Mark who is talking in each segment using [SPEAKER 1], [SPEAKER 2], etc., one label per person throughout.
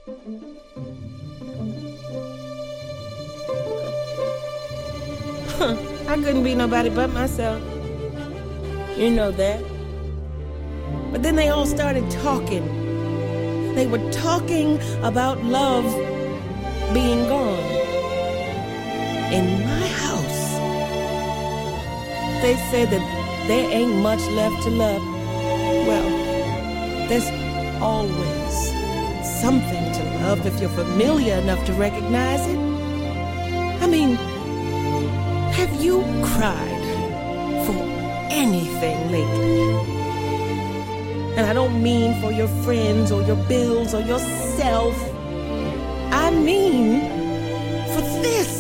[SPEAKER 1] I couldn't be nobody but myself. You know that. But then they all started talking. They were talking about love being gone. In my house, they said that there ain't much left to love. Well, there's always something to love if you're familiar enough to recognize it. I mean, have you cried for anything lately? And I don't mean for your friends or your bills or yourself. I mean for this.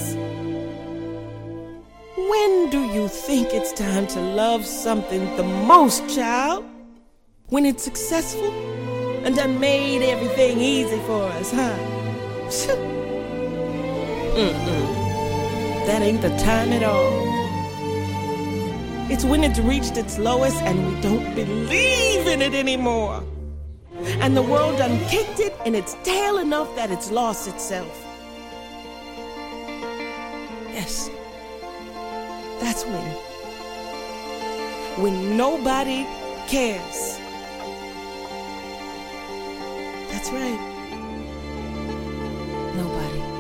[SPEAKER 1] When do you think it's time to love something the most, child? When it's successful and done made everything easy for us, huh? That ain't the time at all. It's when it's reached its lowest and we don't believe in it anymore. And the world done kicked it in its tail enough that it's lost itself. Yes, that's when. When nobody cares. That's right. Nobody.